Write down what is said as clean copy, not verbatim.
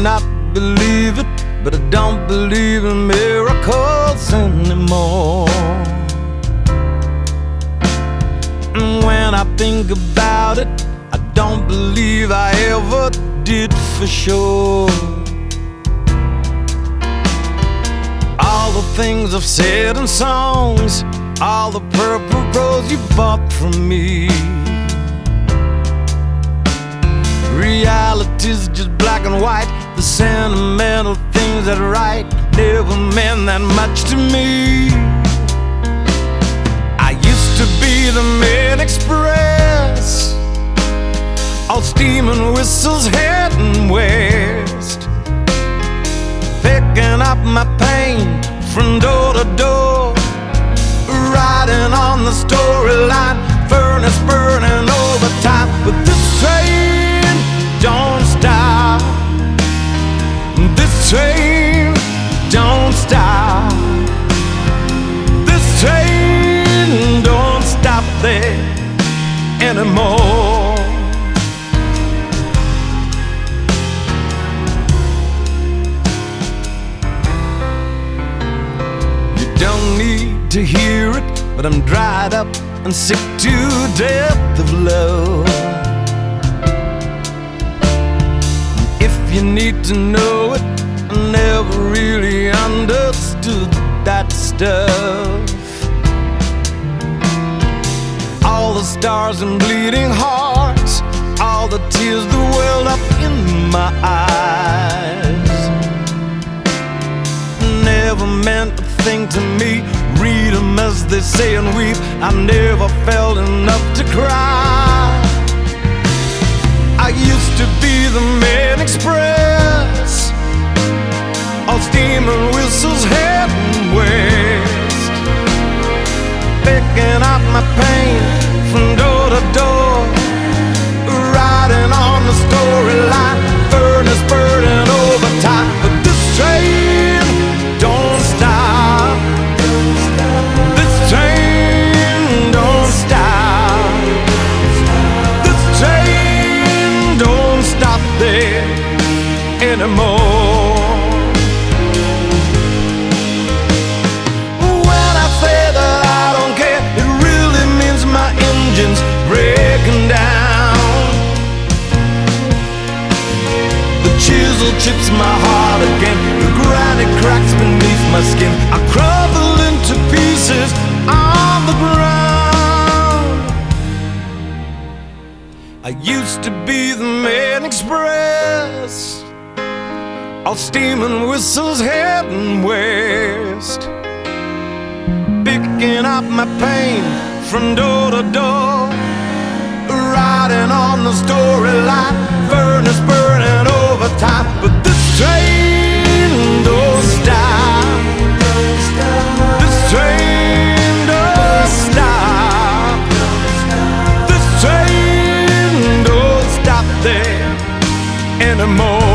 not believe it, but I don't believe in miracles anymore. And when I think about it, I don't believe I ever did for sure. All the things I've said in songs, all the purple rose you bought from me, reality's just black and white. The sentimental things that write never meant that much to me. I used to be the main express, all steam and whistles heading west, picking up my pain from door to door, riding on the storyline, furnace burning overtime. But this train don't stop, this train don't stop, this train don't stop there anymore. You don't need to hear it, but I'm dried up and sick to death of love. If you need to know it, I never really understood that stuff. All the stars and bleeding hearts, all the tears that welled up in my eyes, never meant a thing to me. Read them as they say and weep. I never felt enough to cry. I used to be the main express, all steam and whistles heading west, picking up my pain from door to door, riding on the storyline, furnace burning overtime. But this train don't stop, this train don't stop, this train don't stop there anymore. When I say that I don't care, it really means my engine's breaking down. The chisel chips my heart again, the granite cracks beneath my skin. I crumble into pieces on the ground. I used to be the main express, all steam and whistles heading west, picking up my pain from door to door, riding on the storyline, furnace burning overtime. But this train don't stop, this train don't stop, this train don't stop there anymore.